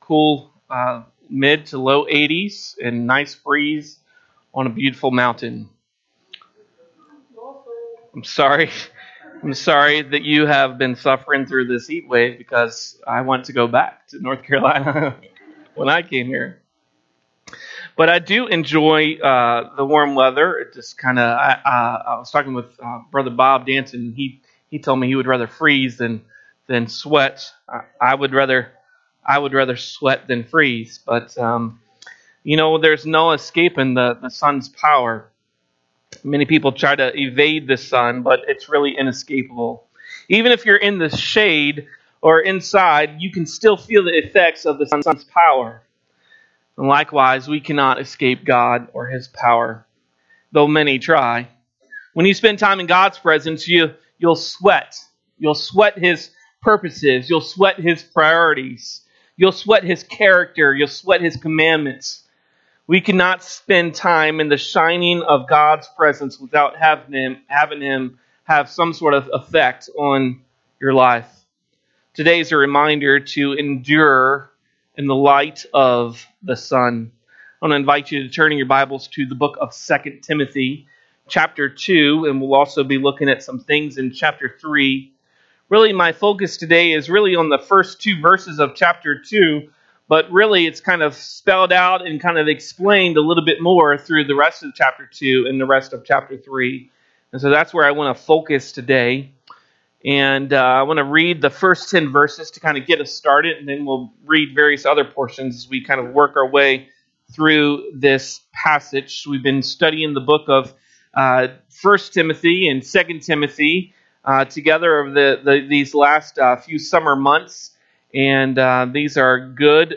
cool mid to low 80s and nice breeze on a beautiful mountain. I'm sorry. I'm sorry that you have been suffering through this heat wave because I want to go back to North Carolina when I came here. But I do enjoy the warm weather. It just kind of. I was talking with Brother Bob Danton. He told me he would rather freeze than sweat. I would rather sweat than freeze. But there's no escaping the sun's power. Many people try to evade the sun, but it's really inescapable. Even if you're in the shade or inside, you can still feel the effects of the sun's power. And likewise, we cannot escape God or His power, though many try. When you spend time in God's presence, you'll sweat. You'll sweat His purposes. You'll sweat His priorities. You'll sweat His character. You'll sweat His commandments. We cannot spend time in the shining of God's presence without having Him have some sort of effect on your life. Today is a reminder to endure in the light of the sun. I want to invite you to turn in your Bibles to the book of 2 Timothy, chapter 2, and we'll also be looking at some things in chapter 3. Really, my focus today is really on the first two verses of chapter 2, but really it's kind of spelled out and kind of explained a little bit more through the rest of chapter 2 and the rest of chapter 3. And so that's where I want to focus today. And I want to read the first 10 verses to kind of get us started, and then we'll read various other portions as we kind of work our way through this passage. We've been studying the book of 1 Timothy and 2 Timothy together over these last few summer months. And these are good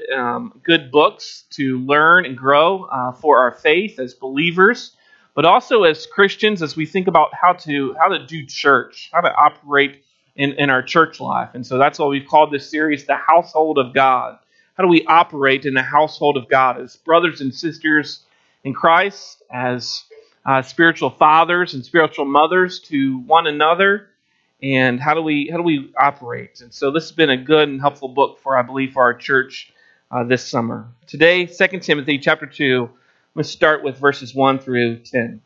books to learn and grow for our faith as believers, but also as Christians as we think about how to do church, how to operate in our church life. And so that's why we've called this series The Household of God. How do we operate in the household of God as brothers and sisters in Christ, as spiritual fathers and spiritual mothers to one another? And how do we operate? And so this has been a good and helpful book for our church this summer. Today, 2 Timothy chapter 2, let's start with verses 1 through 10.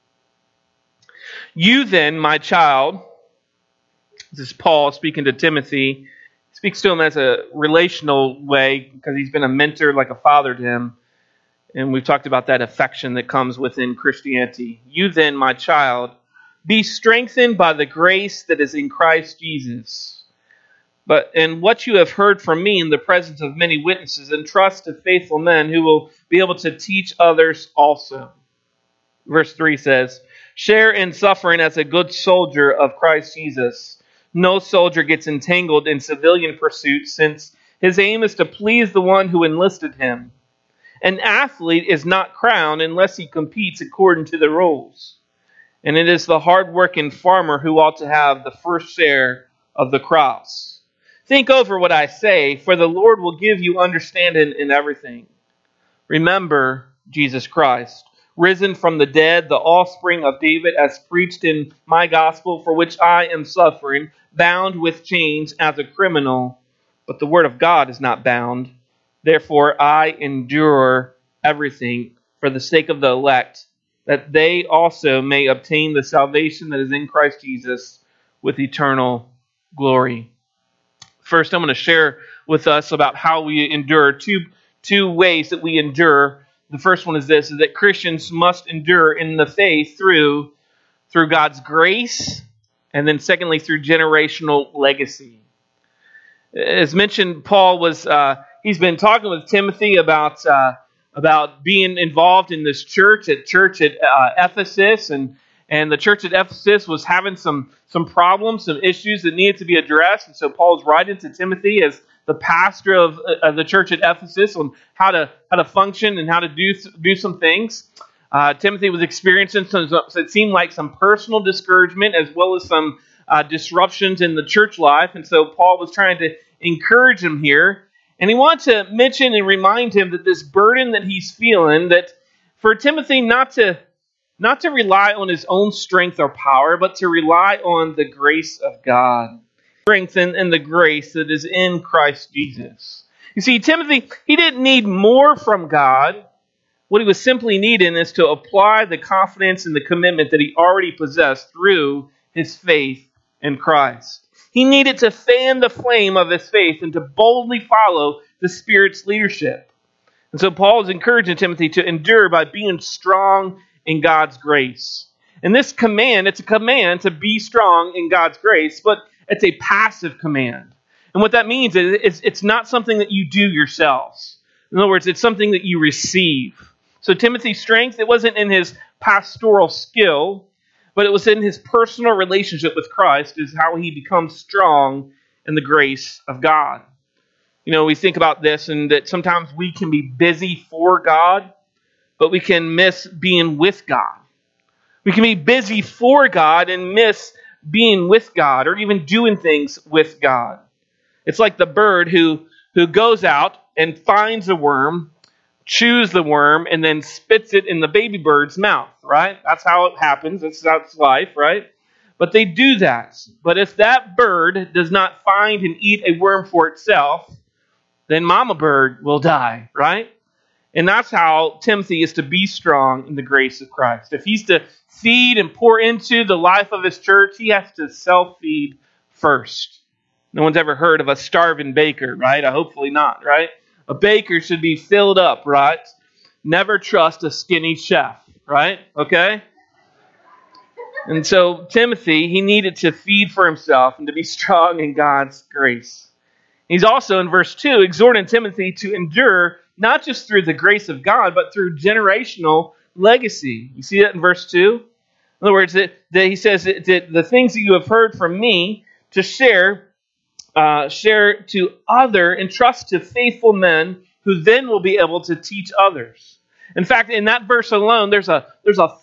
You then, my child, this is Paul speaking to Timothy. He speaks to him as a relational way because he's been a mentor, like a father to him. And we've talked about that affection that comes within Christianity. You then, my child, be strengthened by the grace that is in Christ Jesus. And what you have heard from me in the presence of many witnesses, entrust to faithful men who will be able to teach others also. Verse 3 says, share in suffering as a good soldier of Christ Jesus. No soldier gets entangled in civilian pursuits, since his aim is to please the one who enlisted him. An athlete is not crowned unless he competes according to the rules. And it is the hard-working farmer who ought to have the first share of the crops. Think over what I say, for the Lord will give you understanding in everything. Remember Jesus Christ, risen from the dead, the offspring of David, as preached in my gospel, for which I am suffering, bound with chains as a criminal. But the word of God is not bound. Therefore I endure everything for the sake of the elect, that they also may obtain the salvation that is in Christ Jesus with eternal glory. First, I'm going to share with us about how we endure. Two ways that we endure. The first one is this, is that Christians must endure in the faith through God's grace, and then secondly, through generational legacy. As mentioned, Paul he's been talking with Timothy about being involved in this church at Ephesus, and the church at Ephesus was having some problems, some issues that needed to be addressed. And so Paul's writing to Timothy as the pastor of the church at Ephesus on how to function and how to do some things. Timothy was experiencing it seemed like some personal discouragement as well as some disruptions in the church life. And so Paul was trying to encourage him here. And he wants to mention and remind him that this burden that he's feeling, that for Timothy not to rely on his own strength or power, but to rely on the grace of God. Strength and the grace that is in Christ Jesus. You see, Timothy, he didn't need more from God. What he was simply needing is to apply the confidence and the commitment that he already possessed through his faith in Christ. He needed to fan the flame of his faith and to boldly follow the Spirit's leadership. And so Paul is encouraging Timothy to endure by being strong in God's grace. And this command, it's a command to be strong in God's grace, but it's a passive command. And what that means is it's not something that you do yourselves. In other words, it's something that you receive. So Timothy's strength, it wasn't in his pastoral skill, but it was in his personal relationship with Christ is how he becomes strong in the grace of God. You know, we think about this and that sometimes we can be busy for God, but we can miss being with God. We can be busy for God and miss being with God or even doing things with God. It's like the bird who goes out and finds a worm, chews the worm, and then spits it in the baby bird's mouth, right? That's how it happens. That's life, right? But they do that. But if that bird does not find and eat a worm for itself, then mama bird will die, right? And that's how Timothy is to be strong in the grace of Christ. If he's to feed and pour into the life of his church, he has to self-feed first. No one's ever heard of a starving baker, right? Hopefully not, right? A baker should be filled up, right? Never trust a skinny chef, right? Okay? And so Timothy, he needed to feed for himself and to be strong in God's grace. He's also in verse 2 exhorting Timothy to endure not just through the grace of God, but through generational legacy. You see that in verse 2? In other words, that he says that the things that you have heard from me to share to other, entrust to faithful men who then will be able to teach others. In fact, in that verse alone, there's a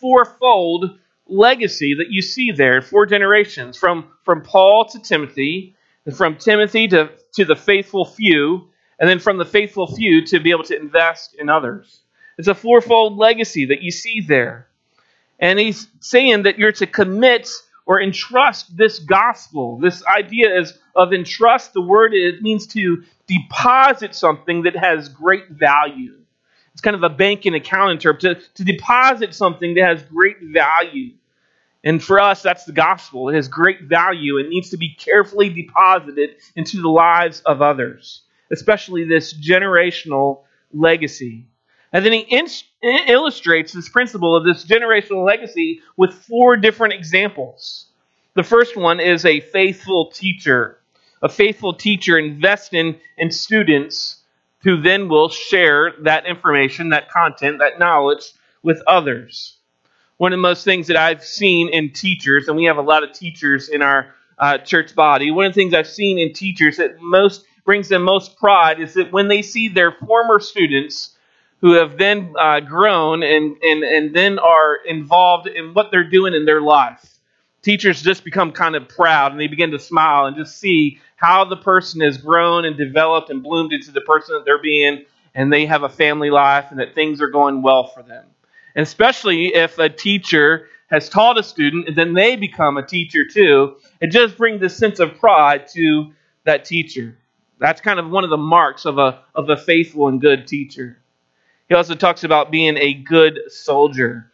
fourfold legacy that you see there, 4 generations, from Paul to Timothy, and from Timothy to the faithful few, and then from the faithful few to be able to invest in others. It's a fourfold legacy that you see there. And he's saying that you're to commit or entrust this gospel. This idea is of entrust. The word, it means to deposit something that has great value. It's kind of a bank and accounting term, to deposit something that has great value. And for us, that's the gospel. It has great value. It needs to be carefully deposited into the lives of others, especially this generational legacy. And then he illustrates this principle of this generational legacy with 4 different examples. The first one is a faithful teacher. A faithful teacher investing in students who then will share that information, that content, that knowledge with others. One of the most things that I've seen in teachers, and we have a lot of teachers in our church body, one of the things I've seen in teachers that brings them most pride is that when they see their former students who have then grown and then are involved in what they're doing in their life. Teachers just become kind of proud and they begin to smile and just see how the person has grown and developed and bloomed into the person that they're being, and they have a family life and that things are going well for them. And especially if a teacher has taught a student and then they become a teacher too, it just brings this sense of pride to that teacher. That's kind of one of the marks of a faithful and good teacher. He also talks about being a good soldier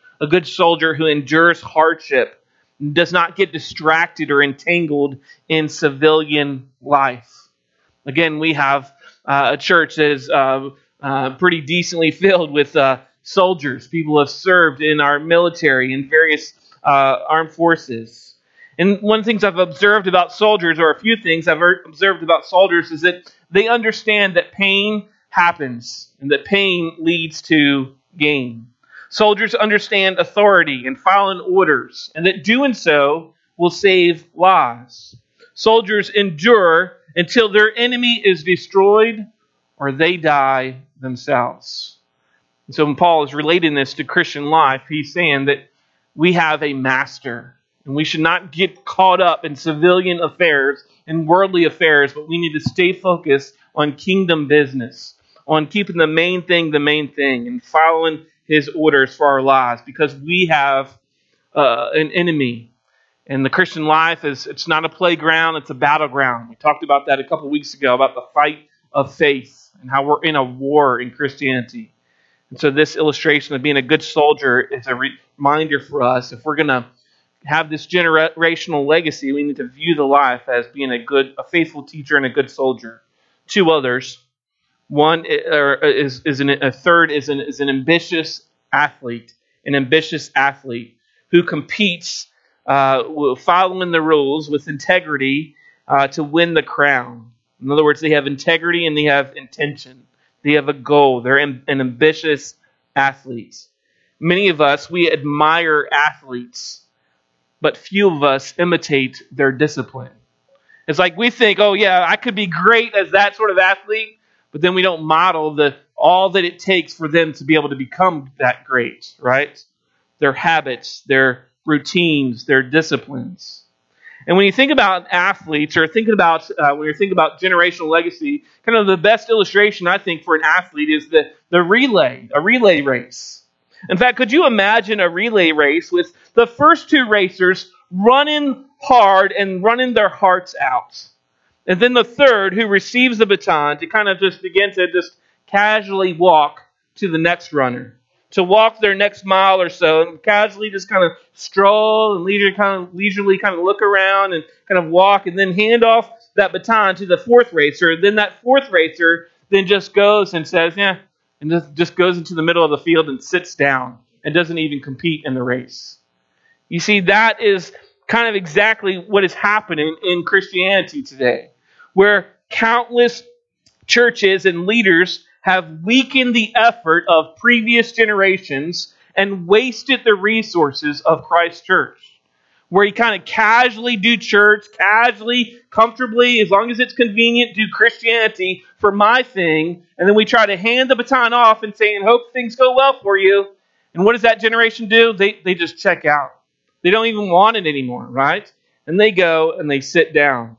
who endures hardship, does not get distracted or entangled in civilian life. Again, we have a church that is pretty decently filled with soldiers, people who have served in our military and various armed forces. And one of the things I've observed about soldiers, or a few things I've observed about soldiers, is that they understand that pain happens and that pain leads to gain. Soldiers understand authority and following orders, and that doing so will save lives. Soldiers endure until their enemy is destroyed or they die themselves. And so when Paul is relating this to Christian life, he's saying that we have a master, and we should not get caught up in civilian affairs and worldly affairs, but we need to stay focused on kingdom business, on keeping the main thing, and following his orders for our lives, because we have an enemy. And the Christian life it's not a playground, it's a battleground. We talked about that a couple weeks ago, about the fight of faith. and how we're in a war in Christianity. And so this illustration of being a good soldier is a reminder for us. If we're going to have this generational legacy, we need to view the life as being a faithful teacher and a good soldier. Two others. One a third is an ambitious athlete, who competes following the rules with integrity to win the crown. In other words, they have integrity and they have intention. They have a goal. They're an ambitious athlete. Many of us, we admire athletes, but few of us imitate their discipline. It's like we think, oh yeah, I could be great as that sort of athlete, but then we don't model all that it takes for them to be able to become that great, right? Their habits, their routines, their disciplines. And when you think about athletes, or when you're thinking about generational legacy, kind of the best illustration, I think, for an athlete is a relay race. In fact, could you imagine a relay race with the first two racers running hard and running their hearts out? And then the third, who receives the baton, to kind of just begin to just casually walk to the next runner, to walk their next mile or so, and casually just kind of stroll and leisurely kind of look around and kind of walk, and then hand off that baton to the fourth racer. Then that fourth racer then just goes and says, yeah, and just goes into the middle of the field and sits down and doesn't even compete in the race. You see, that is kind of exactly what is happening in Christianity today, where countless churches and leaders have weakened the effort of previous generations and wasted the resources of Christ's church. Where you kind of casually do church, casually, comfortably, as long as it's convenient, do Christianity for my thing, and then we try to hand the baton off and say, and hope things go well for you. And what does that generation do? They just check out. They don't even want it anymore, right? And they go and they sit down.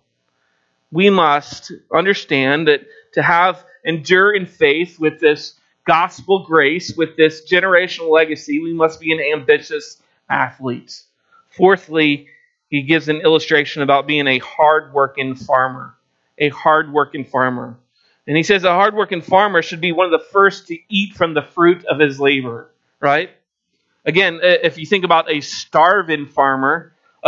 We must understand that to endure in faith with this gospel grace, with this generational legacy, we must be an ambitious athlete. Fourthly, he gives an illustration about being a hard-working farmer. A hard-working farmer. And he says a hard-working farmer should be one of the first to eat from the fruit of his labor, right? Again, if you think about a starving farmer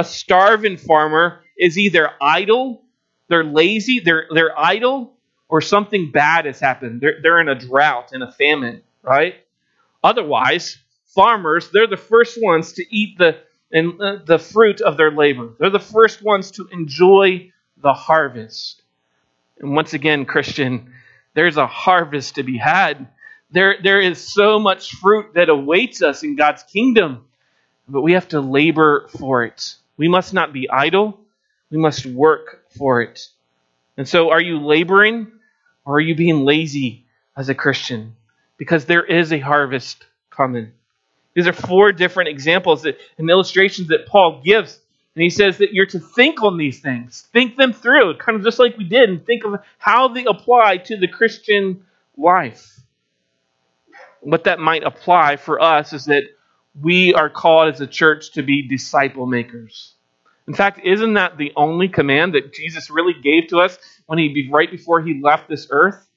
is either idle, they're lazy, they're idle, or something bad has happened. They're in a drought, in a famine, right? Otherwise, farmers, they're the first ones to eat the fruit of their labor. They're the first ones to enjoy the harvest. And once again, Christian, there's a harvest to be had. There is so much fruit that awaits us in God's kingdom, but we have to labor for it. We must not be idle. We must work for it. And so, are you laboring, or are you being lazy as a Christian? Because there is a harvest coming. These are 4 different examples and illustrations that Paul gives. And he says that you're to think on these things. Think them through, kind of just like we did, and think of how they apply to the Christian life. What that might apply for us is that we are called as a church to be disciple makers. In fact, isn't that the only command that Jesus really gave to us right before he left this earth?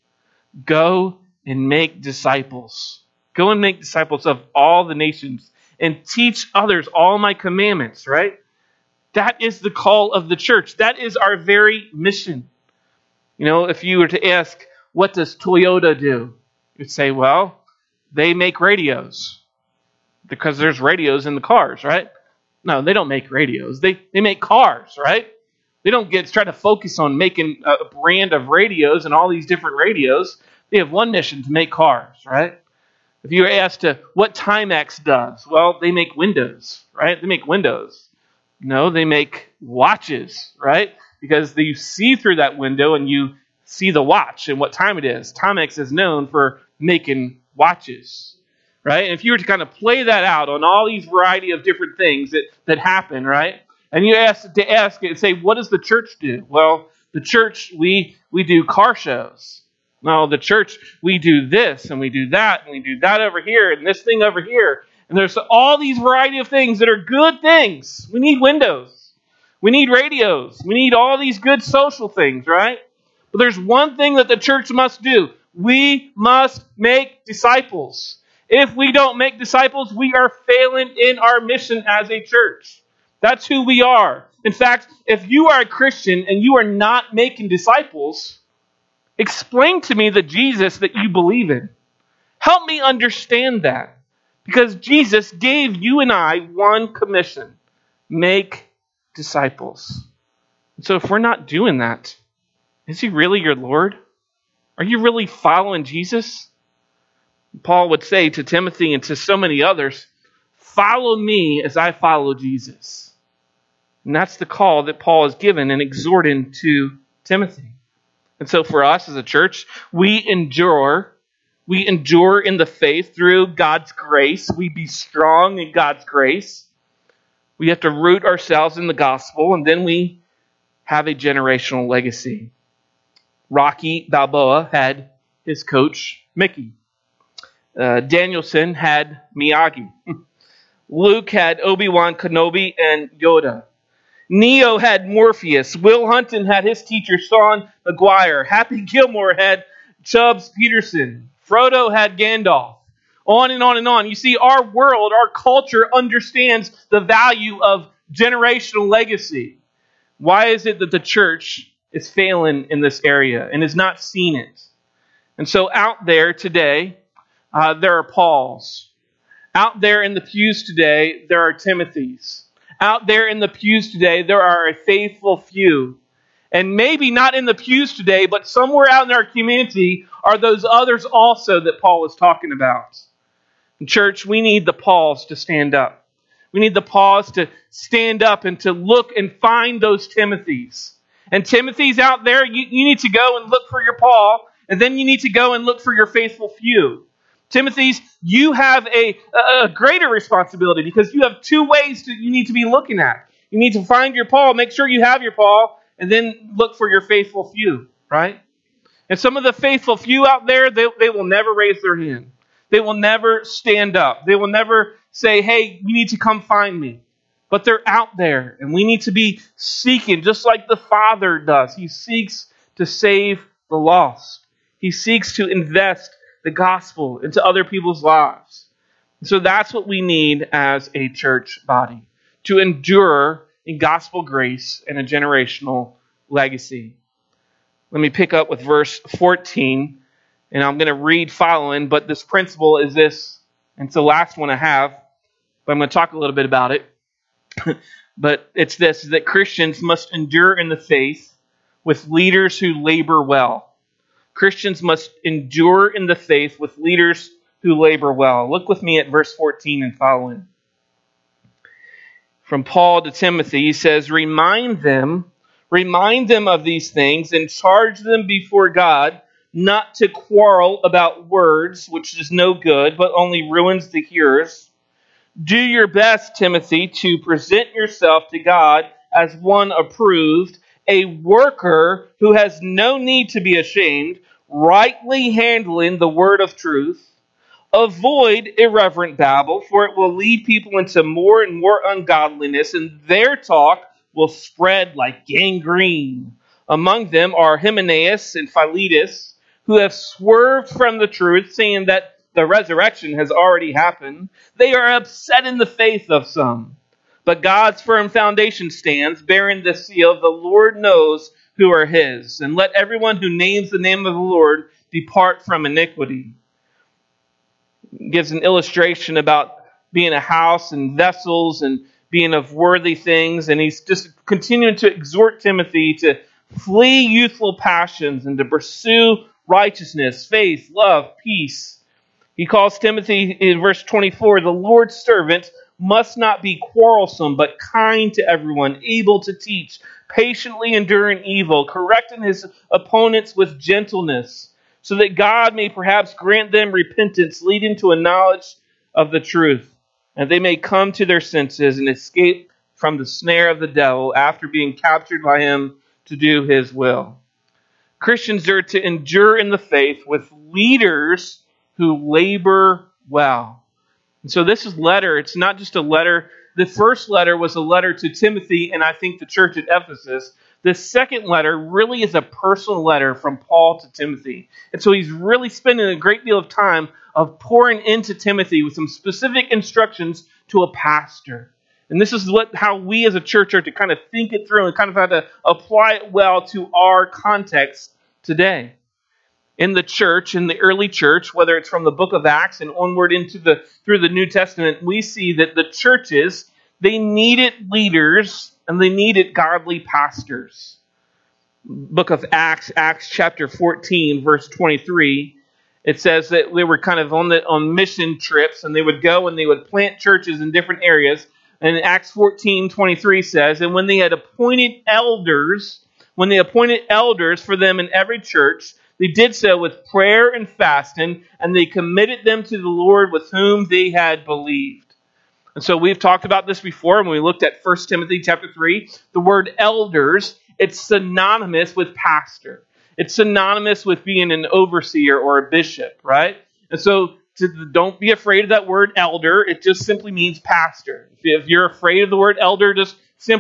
Go and make disciples. Go and make disciples of all the nations and teach others all my commandments, right? That is the call of the church. That is our very mission. You know, if you were to ask, what does Toyota do? You'd say, well, they make radios because there's radios in the cars, right? No, they don't make radios. They make cars, right? They don't try to focus on making a brand of radios and all these different radios. They have one mission, to make cars, right? If you were asked what Timex does, well, they make windows, right? They make windows. No, they make watches, right? Because you see through that window and you see the watch and what time it is. Timex is known for making watches, right? And if you were to kind of play that out on all these variety of different things that happen, right? And you ask it and say, what does the church do? Well, the church, we do car shows. No, the church, we do this and we do that and we do that over here and this thing over here. And there's all these variety of things that are good things. We need windows. We need radios. We need all these good social things, right? But there's one thing that the church must do. We must make disciples. If we don't make disciples, we are failing in our mission as a church. That's who we are. In fact, if you are a Christian and you are not making disciples, explain to me the Jesus that you believe in. Help me understand that. Because Jesus gave you and I one commission. Make disciples. So if we're not doing that, is He really your Lord? Are you really following Jesus? Paul would say to Timothy and to so many others, follow me as I follow Jesus. And that's the call that Paul has given and exhorting to Timothy. And so for us as a church, we endure in the faith through God's grace. We be strong in God's grace. We have to root ourselves in the gospel, and then we have a generational legacy. Rocky Balboa had his coach, Mickey. Danielson had Miyagi. Luke had Obi-Wan Kenobi and Yoda. Neo had Morpheus. Will Hunton had his teacher, Sean McGuire. Happy Gilmore had Chubbs Peterson. Frodo had Gandalf. On and on and on. You see, our world, our culture understands the value of generational legacy. Why is it that the church is failing in this area and is not seeing it? And so out there today, there are Pauls. Out there in the pews today, there are Timothys. Out there in the pews today, there are a faithful few. And maybe not in the pews today, but somewhere out in our community are those others also that Paul is talking about. In church, we need the Pauls to stand up. We need the Pauls to stand up and to look and find those Timothys. And Timothys out there, you need to go and look for your Paul, and then you need to go and look for your faithful few. Timothys, you have a greater responsibility because you have two ways you need to be looking at. You need to find your Paul, make sure you have your Paul, and then look for your faithful few, right? And some of the faithful few out there, they will never raise their hand. They will never stand up. They will never say, hey, you need to come find me. But they're out there, and we need to be seeking, just like the Father does. He seeks to save the lost. He seeks to invest the gospel into other people's lives. So that's what we need as a church body, to endure in gospel grace and a generational legacy. Let me pick up with verse 14, and I'm going to read following, but this principle is this, and it's the last one I have, but I'm going to talk a little bit about it. But it's this, that Christians must endure in the faith with leaders who labor well. Christians must endure in the faith with leaders who labor well. Look with me at verse 14 and following. From Paul to Timothy, he says, Remind them of these things and charge them before God not to quarrel about words, which is no good, but only ruins the hearers. Do your best, Timothy, to present yourself to God as one approved, a worker who has no need to be ashamed, rightly handling the word of truth. Avoid irreverent babble, for it will lead people into more and more ungodliness, and their talk will spread like gangrene. Among them are Hymenaeus and Philetus, who have swerved from the truth, saying that the resurrection has already happened. They are upset in the faith of some. But God's firm foundation stands, bearing the seal, the Lord knows who are his. And let everyone who names the name of the Lord depart from iniquity. It gives an illustration about being a house and vessels and being of worthy things. And he's just continuing to exhort Timothy to flee youthful passions and to pursue righteousness, faith, love, peace. He calls Timothy in verse 24, the Lord's servant must not be quarrelsome, but kind to everyone, able to teach, patiently enduring evil, correcting his opponents with gentleness, so that God may perhaps grant them repentance, leading to a knowledge of the truth, and they may come to their senses and escape from the snare of the devil after being captured by him to do his will. Christians are to endure in the faith with leaders who labor well. And so this is letter. It's not just a letter. The first letter was a letter to Timothy and I think the church at Ephesus. This second letter really is a personal letter from Paul to Timothy. And so he's really spending a great deal of time of pouring into Timothy with some specific instructions to a pastor. And this is how we as a church are to kind of think it through and kind of how to apply it well to our context today. In the church, in the early church, whether it's from the book of Acts and onward through the New Testament, we see that the churches, they needed leaders and they needed godly pastors. Book of Acts chapter 14, verse 23, it says that they were kind of on mission trips, and they would go and they would plant churches in different areas. And Acts 14:23 says, and when they appointed elders for them in every church, they did so with prayer and fasting, and they committed them to the Lord with whom they had believed. And so we've talked about this before when we looked at 1 Timothy chapter 3. The word elders, it's synonymous with pastor. It's synonymous with being an overseer or a bishop, right? And so don't be afraid of that word elder. It just simply means pastor. If you're afraid of the word elder, just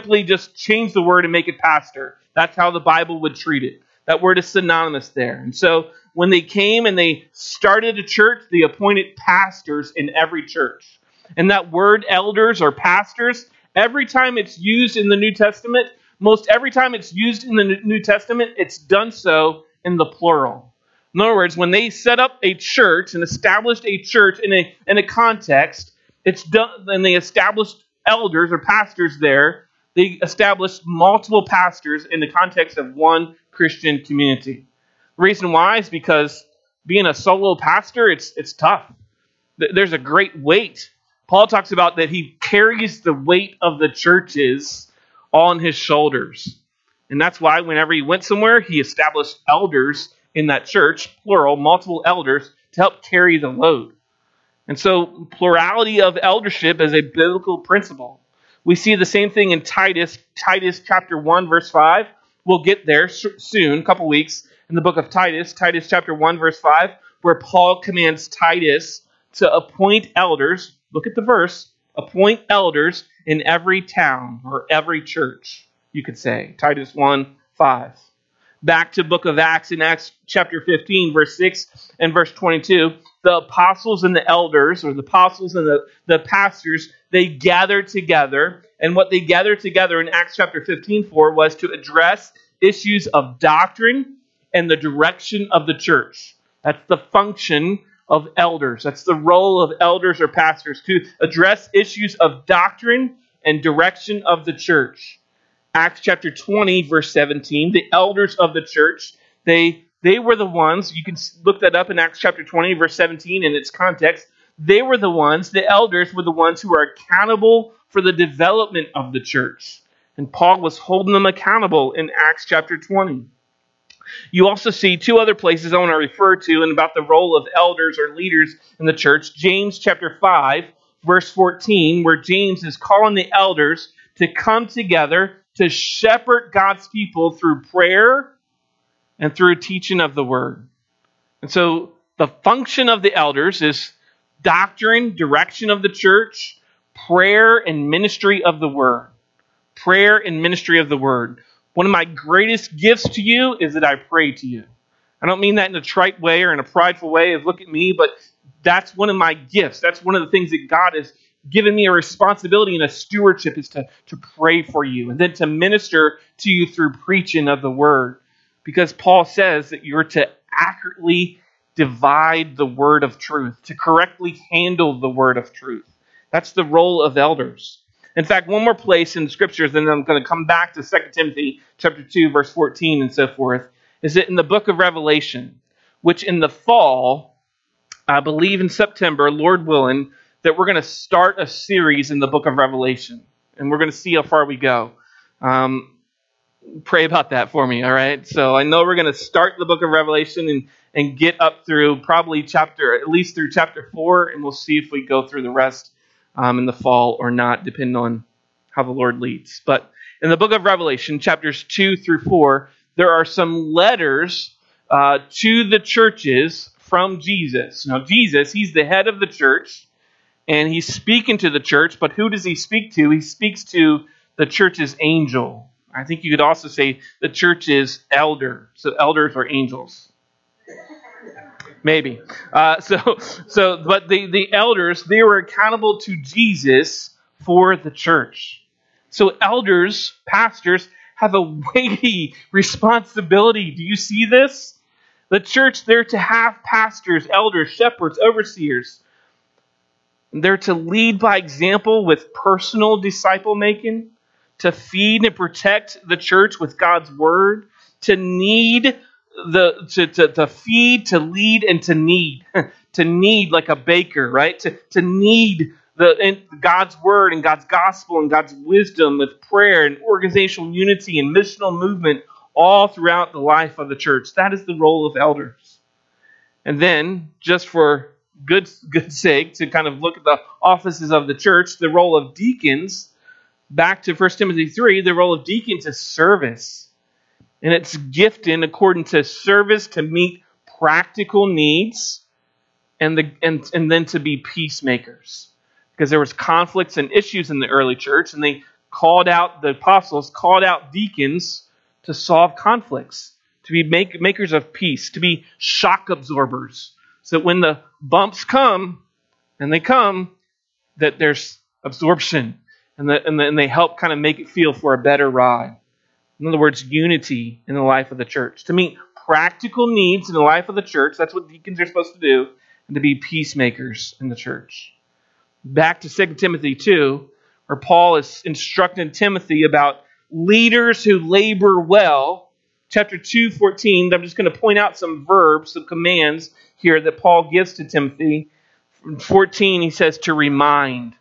change the word and make it pastor. That's how the Bible would treat it. That word is synonymous there. And so when they came and they started a church, they appointed pastors in every church. And that word elders or pastors, every time it's used in the New Testament, most every time it's used in the New Testament, it's done so in the plural. In other words, when they set up a church and established a church in a context, it's done, and they established elders or pastors there. They established multiple pastors in the context of one Christian community. The reason why is because being a solo pastor, it's tough. There's a great weight. Paul talks about that he carries the weight of the churches on his shoulders. And that's why whenever he went somewhere, he established elders in that church, plural, multiple elders, to help carry the load. And so plurality of eldership is a biblical principle. We see the same thing in Titus chapter 1, verse 5. We'll get there soon, a couple weeks, in the book of Titus chapter 1, verse 5, where Paul commands Titus to appoint elders. Look at the verse. Appoint elders in every town or every church, you could say. Titus 1:5. Back to book of Acts, in Acts chapter 15, verse 6 and verse 22, the apostles and the elders, or the apostles and the pastors, they gathered together. And what they gathered together in Acts chapter 15 for was to address issues of doctrine and the direction of the church. That's the function of elders. That's the role of elders or pastors, to address issues of doctrine and direction of the church. Acts chapter 20, verse 17, the elders of the church, they were the ones, you can look that up in Acts chapter 20, verse 17 in its context. They were the ones, the elders were the ones who were accountable for the development of the church. And Paul was holding them accountable in Acts chapter 20. You also see two other places I want to refer to and about the role of elders or leaders in the church. James chapter 5, verse 14, where James is calling the elders to come together to shepherd God's people through prayer and through teaching of the word. And so the function of the elders is doctrine, direction of the church, prayer and ministry of the word. Prayer and ministry of the word. One of my greatest gifts to you is that I pray to you. I don't mean that in a trite way or in a prideful way of look at me, but that's one of my gifts. That's one of the things that God has given me a responsibility and a stewardship is to pray for you and then to minister to you through preaching of the word. Because Paul says that you're to accurately divide the word of truth, to correctly handle the word of truth. That's the role of elders. In fact, one more place in the scriptures, and then I'm going to come back to 2 Timothy chapter 2, verse 14 and so forth, is that in the book of Revelation, which in the fall, I believe in September, Lord willing, that we're going to start a series in the book of Revelation. And we're going to see how far we go. Pray about that for me, all right? So I know we're going to start the book of Revelation and get up through probably at least through chapter 4, and we'll see if we go through the rest in the fall or not, depending on how the Lord leads. But in the book of Revelation, chapters 2 through 4, there are some letters to the churches from Jesus. Now, Jesus, he's the head of the church, and he's speaking to the church, but who does he speak to? He speaks to the church's angel. I think you could also say the church is elder. So elders are angels. Maybe. But the elders, they were accountable to Jesus for the church. So elders, pastors, have a weighty responsibility. Do you see this? The church, they're to have pastors, elders, shepherds, overseers. They're to lead by example with personal disciple making, to feed and protect the church with God's word, to feed, to lead, and to knead. To knead like a baker, right? To knead God's word and God's gospel and God's wisdom with prayer and organizational unity and missional movement all throughout the life of the church. That is the role of elders. And then, just for good sake, to kind of look at the offices of the church, the role of deacons, back to 1 Timothy 3, the role of deacons is service. And it's gifted according to service to meet practical needs and then to be peacemakers. Because there was conflicts and issues in the early church, and the apostles called out deacons to solve conflicts, to be makers of peace, to be shock absorbers. So that when the bumps come, and they come, that there's absorption, and they help kind of make it feel for a better ride. In other words, unity in the life of the church. To meet practical needs in the life of the church, that's what deacons are supposed to do, and to be peacemakers in the church. Back to 2 Timothy 2, where Paul is instructing Timothy about leaders who labor well. Chapter 2:14, I'm just going to point out some verbs, some commands here that Paul gives to Timothy. In 14, he says to remind.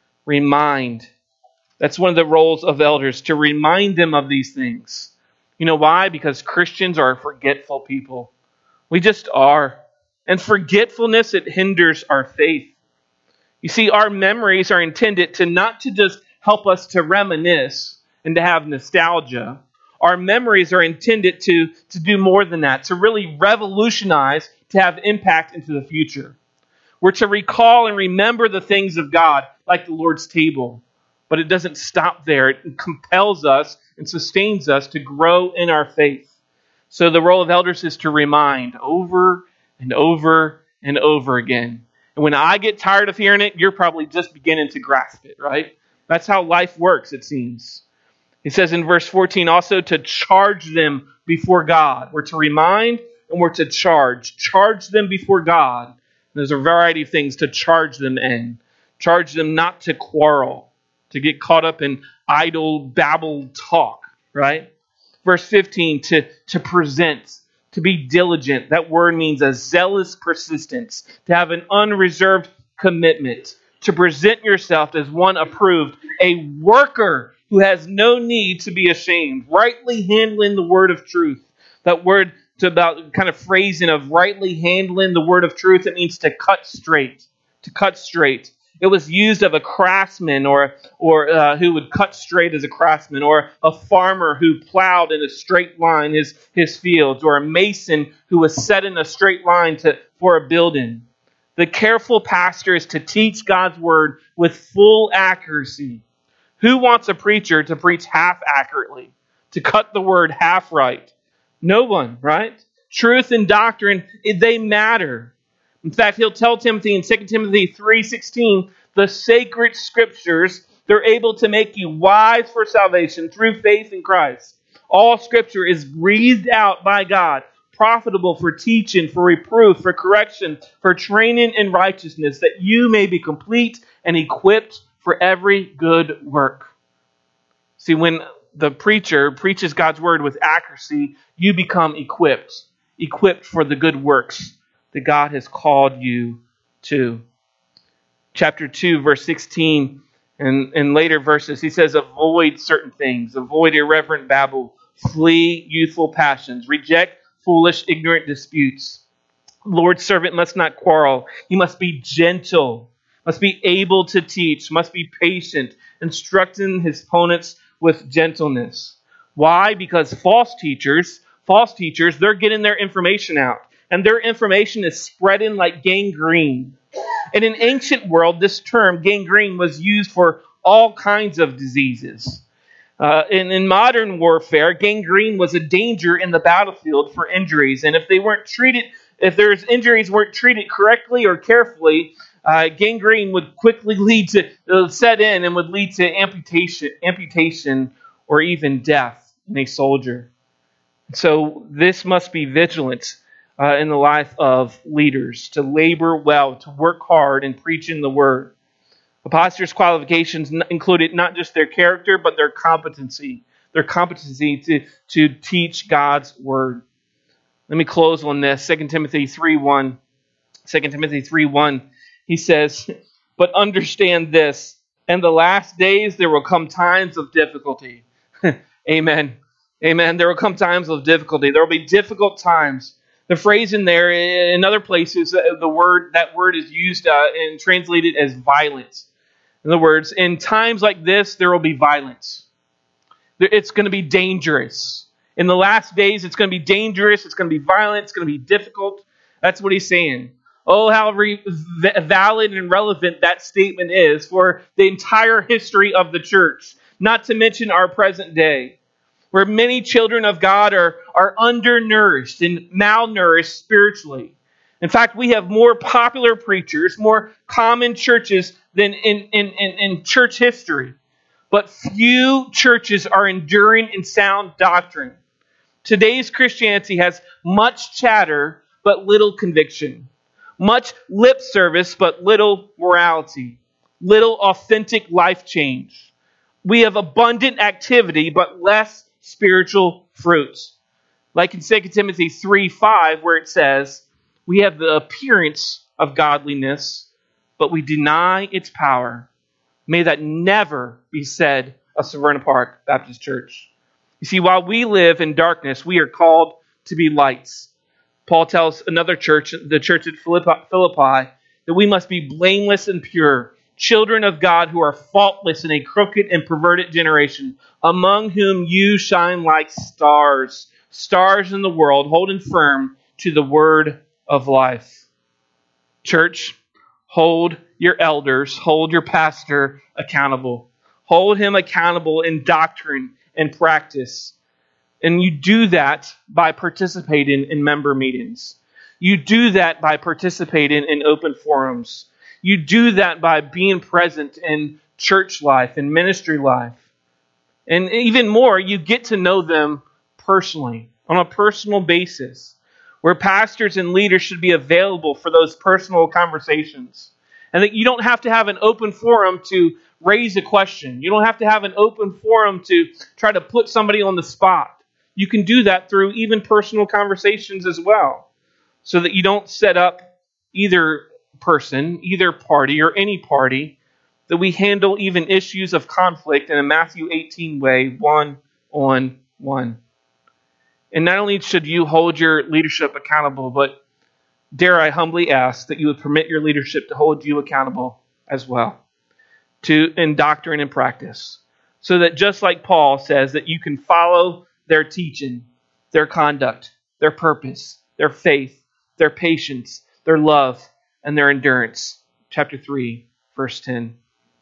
Remind. That's one of the roles of elders, to remind them of these things. You know why? Because Christians are a forgetful people. We just are. And forgetfulness, it hinders our faith. You see, our memories are intended to not to just help us to reminisce and to have nostalgia. Our memories are intended to do more than that, to really revolutionize, to have impact into the future. We're to recall and remember the things of God, like the Lord's table. But it doesn't stop there. It compels us and sustains us to grow in our faith. So the role of elders is to remind over and over and over again. And when I get tired of hearing it, you're probably just beginning to grasp it, right? That's how life works, it seems. He says in verse 14 also to charge them before God. We're to remind and we're to charge. Charge them before God. There's a variety of things to charge them in. Charge them not to quarrel, to get caught up in idle babble talk, right? Verse 15, to present, to be diligent. That word means a zealous persistence, to have an unreserved commitment, to present yourself as one approved, a worker who has no need to be ashamed, rightly handling the word of truth. That word, to about kind of phrasing of rightly handling the word of truth, it means to cut straight, to cut straight. It was used of a craftsman or who would cut straight as a craftsman, or a farmer who plowed in a straight line his fields, or a mason who was set in a straight line for a building. The careful pastor is to teach God's word with full accuracy. Who wants a preacher to preach half accurately, to cut the word half right? No one, right? Truth and doctrine, they matter. In fact, he'll tell Timothy in 2 Timothy 3:16, the sacred scriptures, they're able to make you wise for salvation through faith in Christ. All scripture is breathed out by God, profitable for teaching, for reproof, for correction, for training in righteousness, that you may be complete and equipped for every good work. See, when the preacher preaches God's word with accuracy, you become equipped for the good works that God has called you to. Chapter 2, verse 16, and later verses, he says, avoid certain things, avoid irreverent babble, flee youthful passions, reject foolish, ignorant disputes. Lord's servant must not quarrel. He must be gentle, must be able to teach, must be patient, instructing his opponents with gentleness. Why? Because false teachers, they're getting their information out. And their information is spreading like gangrene. In an ancient world, this term, gangrene, was used for all kinds of diseases. In modern warfare, gangrene was a danger in the battlefield for injuries, and if there's injuries weren't treated correctly or carefully, gangrene would quickly set in and would lead to amputation, or even death in a soldier. So this must be vigilant in the life of leaders, to labor well, to work hard in preaching the word. A pastor's qualifications included not just their character, but their competency to teach God's word. Let me close on this. 2 Timothy 3:1. 2 Timothy 3:1, he says, "But understand this, in the last days there will come times of difficulty." Amen. Amen. There will come times of difficulty. There will be difficult times. The phrase in there, in other places, that word is used and translated as violence. In other words, in times like this, there will be violence. It's going to be dangerous. In the last days, it's going to be dangerous. It's going to be violent. It's going to be difficult. That's what he's saying. Oh, how valid and relevant that statement is for the entire history of the church, not to mention our present day, where many children of God are undernourished and malnourished spiritually. In fact, we have more popular preachers, more common churches than in church history. But few churches are enduring in sound doctrine. Today's Christianity has much chatter, but little conviction. Much lip service, but little morality. Little authentic life change. We have abundant activity, but less spiritual fruits. Like in 2 Timothy 3:5, where it says, "We have the appearance of godliness, but we deny its power." May that never be said of Severna Park Baptist Church. You see, while we live in darkness, we are called to be lights. Paul tells another church, the church at Philippi, that we must be blameless and pure, children of God who are faultless in a crooked and perverted generation, among whom you shine like stars in the world, holding firm to the word of life. Church, hold your elders, hold your pastor accountable. Hold him accountable in doctrine and practice. And you do that by participating in member meetings. You do that by participating in open forums. You do that by being present in church life and ministry life. And even more, you get to know them personally, on a personal basis, where pastors and leaders should be available for those personal conversations. And that you don't have to have an open forum to raise a question. You don't have to have an open forum to try to put somebody on the spot. You can do that through even personal conversations as well, so that you don't set up either person, either party, or any party, that we handle even issues of conflict in a Matthew 18 way, one-on-one. And not only should you hold your leadership accountable, but dare I humbly ask that you would permit your leadership to hold you accountable as well, in doctrine and practice, so that just like Paul says, that you can follow their teaching, their conduct, their purpose, their faith, their patience, their love, and their endurance. Chapter 3, verse 10.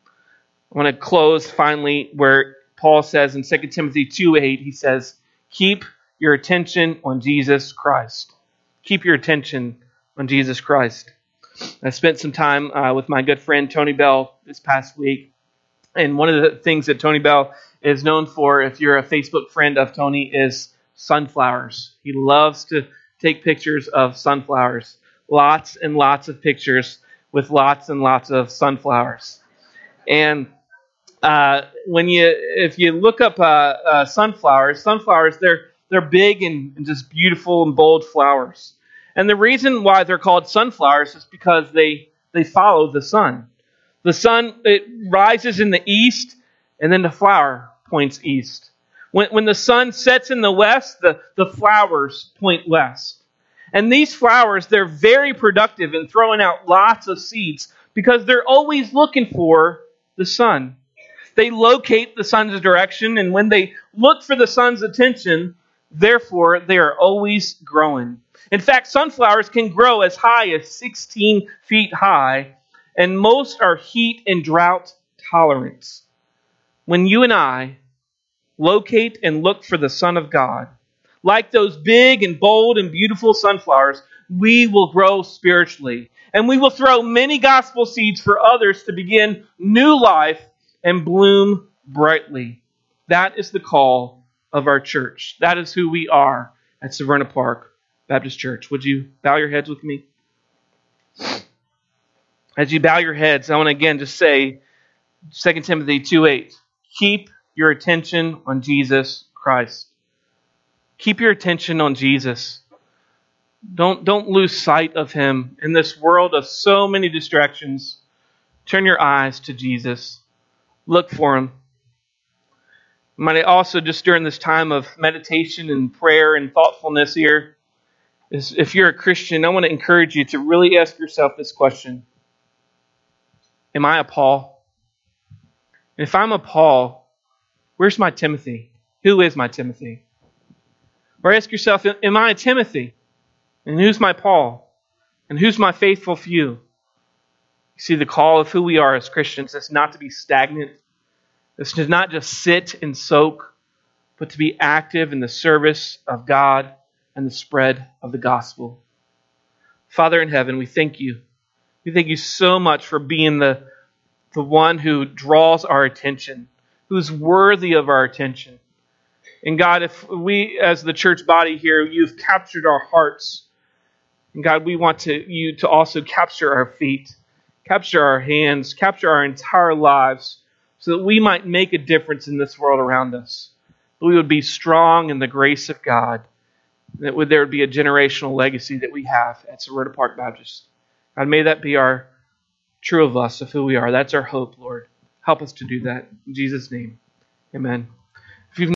I want to close finally where Paul says in 2 Timothy 2:8, he says, "Keep your attention on Jesus Christ." Keep your attention on Jesus Christ. I spent some time with my good friend Tony Bell this past week. And one of the things that Tony Bell is known for, if you're a Facebook friend of Tony, is sunflowers. He loves to take pictures of sunflowers. Lots and lots of pictures with lots and lots of sunflowers. And if you look up sunflowers, they're big and just beautiful and bold flowers. And the reason why they're called sunflowers is because they follow the sun. The sun, it rises in the east, and then the flower points east. When the sun sets in the west, the flowers point west. And these flowers, they're very productive in throwing out lots of seeds because they're always looking for the sun. They locate the sun's direction, and when they look for the sun's attention, therefore, they are always growing. In fact, sunflowers can grow as high as 16 feet high, and most are heat and drought tolerant. When you and I locate and look for the Son of God. Like those big and bold and beautiful sunflowers, we will grow spiritually. And we will throw many gospel seeds for others to begin new life and bloom brightly. That is the call of our church. That is who we are at Severna Park Baptist Church. Would you bow your heads with me? As you bow your heads, I want to again just say 2 Timothy 2:8. Keep your attention on Jesus Christ. Keep your attention on Jesus. Don't lose sight of Him in this world of so many distractions. Turn your eyes to Jesus. Look for Him. Might I also, just during this time of meditation and prayer and thoughtfulness here, is if you're a Christian, I want to encourage you to really ask yourself this question. Am I a Paul? And if I'm a Paul, where's my Timothy? Who is my Timothy? Or ask yourself, am I a Timothy? And who's my Paul? And who's my faithful few? You see, the call of who we are as Christians is not to be stagnant. It's to not just sit and soak, but to be active in the service of God and the spread of the gospel. Father in heaven, we thank you. We thank you so much for being the one who draws our attention, who's worthy of our attention. And God, if we as the church body here, you've captured our hearts. And God, we want you to also capture our feet, capture our hands, capture our entire lives, so that we might make a difference in this world around us. That we would be strong in the grace of God. That there would be a generational legacy that we have at Severna Park Baptist. God, may that be our true of us, of who we are. That's our hope, Lord. Help us to do that. In Jesus' name, amen.